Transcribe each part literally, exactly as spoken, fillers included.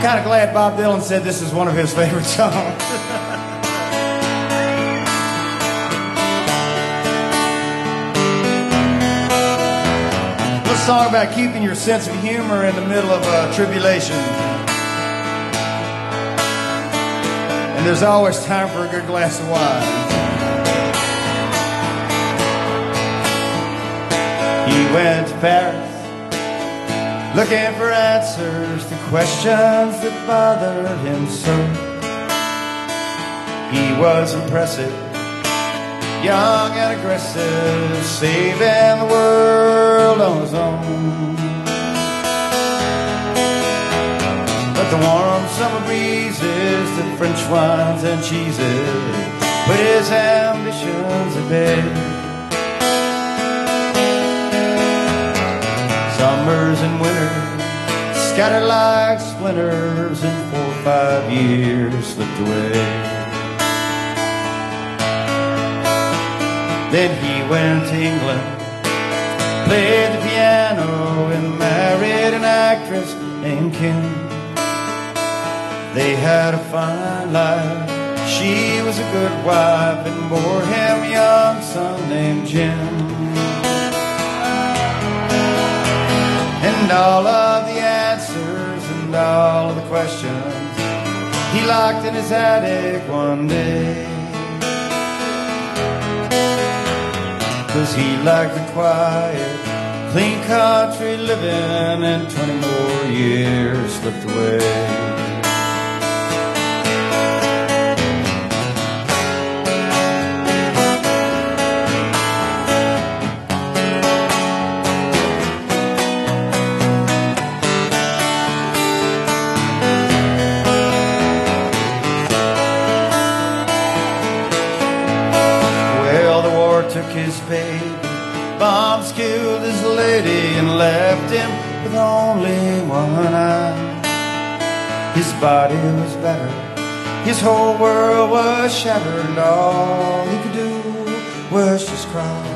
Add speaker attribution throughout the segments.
Speaker 1: kind of glad Bob Dylan said this is one of his favorite songs. Let's talk about keeping your sense of humor in the middle of uh, tribulation. And there's always time for a good glass of wine. He went to Paris looking for answers to questions that bothered him so. He was impressive, young and aggressive, saving the world on his own. But the warm summer breezes, the French wines and cheeses put his ambitions at bay. Summers and winters scattered like splinters, and four or five years slipped away. Then he went to England, played the piano, and married an actress named Kim. They had a fine life, she was a good wife, and bore him a young son named Jim. And all of the answers and all of the questions he locked in his attic one day. 'Cause he liked the quiet, clean country living, and twenty more years slipped away. Took his baby, bombs killed his lady, and left him with only one eye. His body was battered, his whole world was shattered, and all he could do was just cry.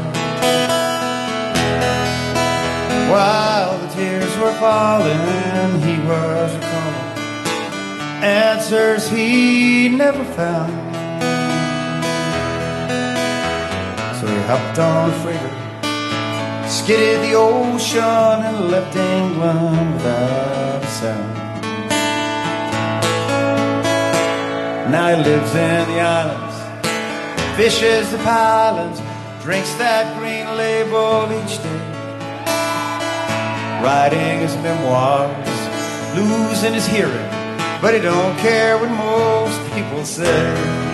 Speaker 1: While the tears were falling, he was recalling answers he never found. So he hopped on a freighter, skidded the ocean, and left England without a sound. Now he lives in the islands, fishes the pylons, drinks that green label each day, writing his memoirs, losing his hearing, but he don't care what most people say.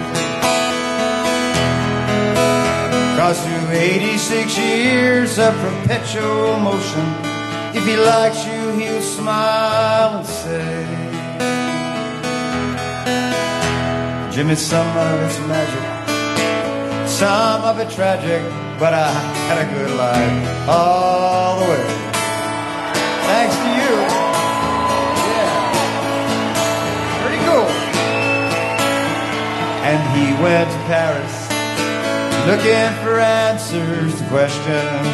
Speaker 1: Across through eighty-six years of perpetual motion, if he likes you, he'll smile and say, Jimmy, some of it's magic, some of it tragic, but I had a good life all the way. Thanks to you. Yeah. Pretty cool. And he went to Paris, looking for answers to questions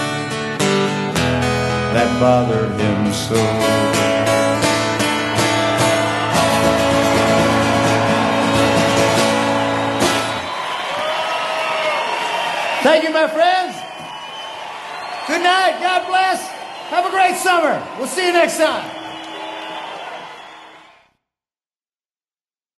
Speaker 1: that bothered him so. Thank you, my friends. Good night. God bless. Have a great summer. We'll see you next time.